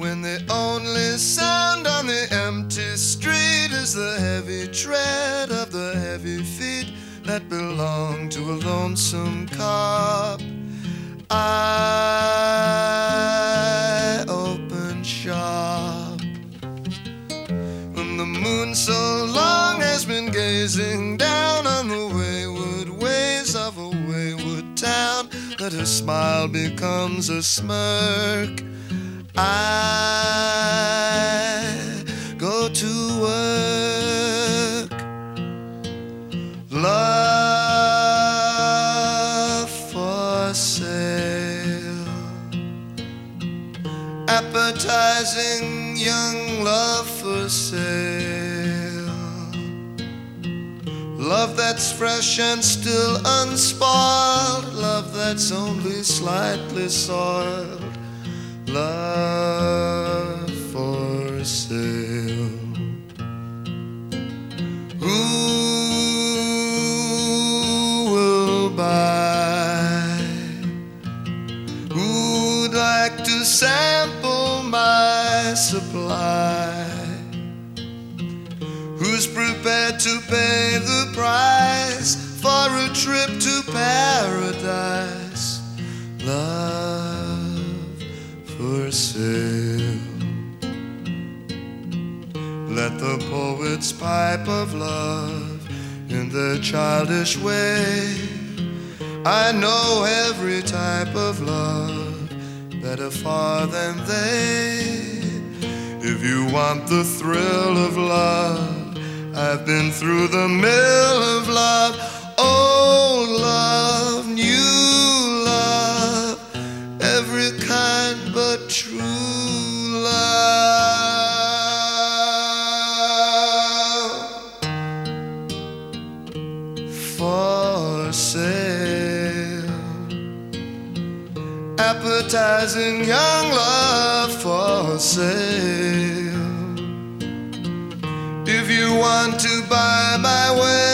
when the only sound on the empty street is the heavy tread of the heavy feet that belong to a lonesome cop. I open shop when the moon so long has been gazing down on the wayward ways of a wayward town, that her smile becomes a smirk. I go to work. Love for sale, appetizing young love for sale. Love that's fresh and still unspoiled, love that's only slightly soiled. Love for sale. Who will buy? Who'd like to sample my supply? Who's prepared to pay the price for a trip to paradise? Love for sale. Let the poets pipe of love in their childish way. I know every type of love better far than they. If you want the thrill of love, I've been through the mill of love. Old love, new love, every kind but true love for sale. Appetizing young love for sale. If you want to buy my way,